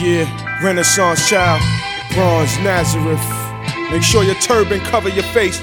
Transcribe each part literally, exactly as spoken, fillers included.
Yeah, Renaissance child, bronze Nazareth. Make sure your turban cover your face.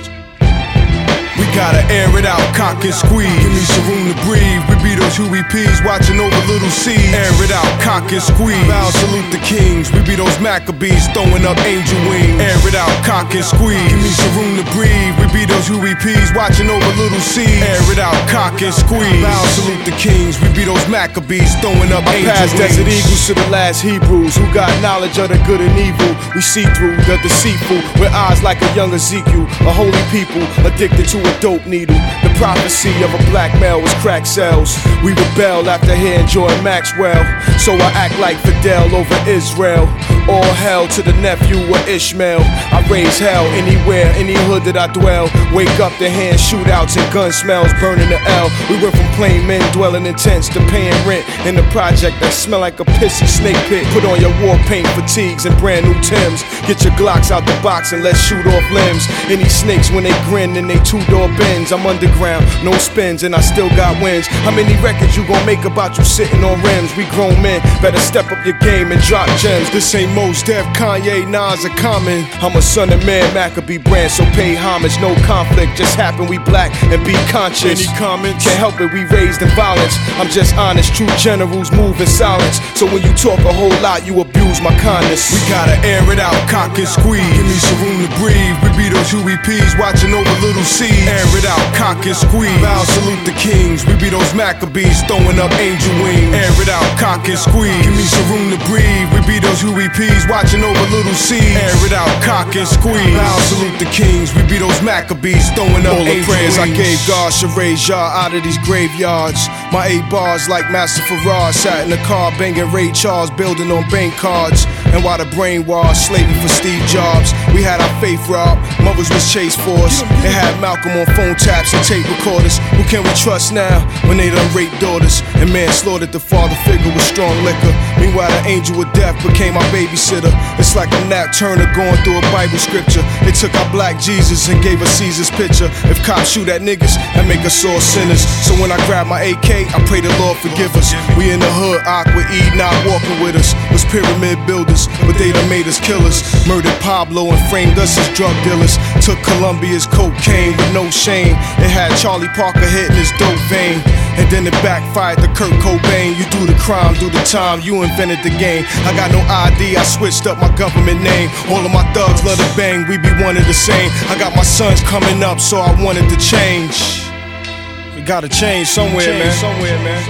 We gotta air it out, cock and squeeze. Give me some room to breathe. We be those Huey P's watching over little C's. Air it out, cock and squeeze. Bow, salute the kings. We be those Maccabees throwing up angel wings. Air it out, cock and squeeze. Give me some room to breathe. We be those Huey P's watching over little C's. Air it out, cock and squeeze. Bow, salute the kings. We be those Maccabees throwing up angel Past wings. desert eagles to the last Hebrews who got knowledge of the good and evil. We see through the deceitful with eyes like a young Ezekiel. A holy people addicted to a dope needle. The prophecy of a black male was crack cells. We rebel after hearing Jordan Maxwell. So I act like Fidel over Israel. All hell to the nephew of Ishmael. I raise hell anywhere, any hood that I dwell. Wake up to hand shootouts and gun smells burning the L. We went from plain men dwelling in tents to paying rent in the project that smell like a pissy snake pit. Put on your war paint fatigues and brand new Timbs. Get your Glocks out the box and let's shoot off limbs. Any snakes when they grin in they two-door bins. I'm underground, no spins, and I still got wins. How many records you gon' make about you sitting on rims? We grown men, better step up your game and drop gems. This ain't Mos Def, Kanye, Nas, or Common. I'm a son of man, Maccabee brand, so pay homage. No conflict, just happen we black and be conscious. Any comments? Can't help it, we raised in violence. I'm just honest, true generals move in silence. So when you talk a whole lot, you abuse my kindness. We gotta air it out, cock and squeeze. Give me some room to breathe. We be those Huey P's watching over little C's. Air it out, cock and squeeze. Bow, salute the kings. We be those Maccabees throwing up angel wings. Air it out, cock and squeeze. Give me some room to breathe. We be those Huey P's watching over little C's. Air it out, cock and squeeze. Bow, salute the kings. We be those Maccabees throwing up All the angel prayers wings. I gave God should raise y'all out of these graveyards. My eight bars like Master Farrar. Sat in the car banging Ray Charles, building on bank cards. And while the brain was slaving for Steve Jobs, we had our faith robbed. Mothers was chased for us. They had Malcolm on phone taps and tape recorders. Who can we trust now when they done raped daughters? And manslaughtered the father figure with strong liquor. Meanwhile, the angel of death became our babysitter. It's like a Nat Turner going through a Bible scripture. They took our black Jesus and gave us Caesar's picture. If cops shoot at niggas, that make us all sinners. So when I grab my A K, I pray the Lord forgive us. We in the hood, Aqua E not walking with us. Was pyramid builders, but they done made us killers. Murdered Pablo and framed us as drug dealers. Took Colombia's cocaine with no shame. It had Charlie Parker hitting his dope vein. And then it backfired to Kurt Cobain. You do the crime, do the time, you invented the game. I got no I D, I switched up my government name. All of my thugs love to bang, we be one and the same. I got my sons coming up, so I wanted to change. We gotta change somewhere, change man. Somewhere, man.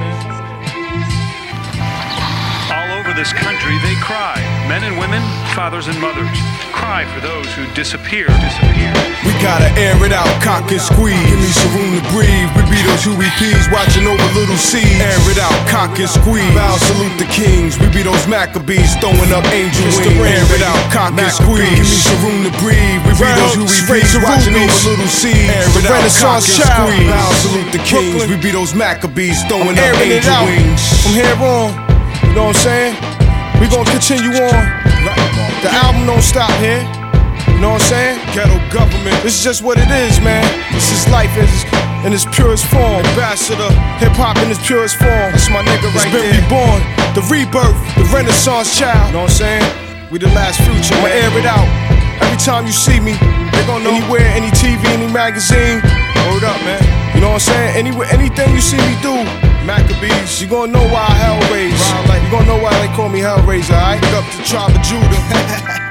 All over this country, they cry. Men and women, fathers and mothers, cry for those who disappear, disappear. We gotta air it out, cock and squeeze. Give me some room to breathe. We be those Huey P's watching over little C's. Air it out, cock and squeeze. Bow, salute the kings. We be those Maccabees throwing up angel wings. Air it out, cock and squeeze. Give me some room to breathe. We be those Huey P's watching over little C's. Air it out, cock and squeeze. Bow, salute the kings. We be those Maccabees throwing up angel wings. From here on, you know what I'm saying? We gon' continue on. The album don't stop here. You know what I'm saying? Ghetto government. This is just what it is, man. This is life in its, in its purest form. Ambassador. Hip hop in its purest form. That's my nigga right It's been there. reborn. The rebirth. The Renaissance child. You know what I'm saying? We the last future. I'ma air it out. Every time you see me, they gon' know. Anywhere, any T V, any magazine. Word up, man. You know what I'm saying? Anywhere, anything you see me do, Maccabees, you gonna know why I hell raise. You gonna know why they call me Hellraiser, alright? Big up to Tribe of Judah.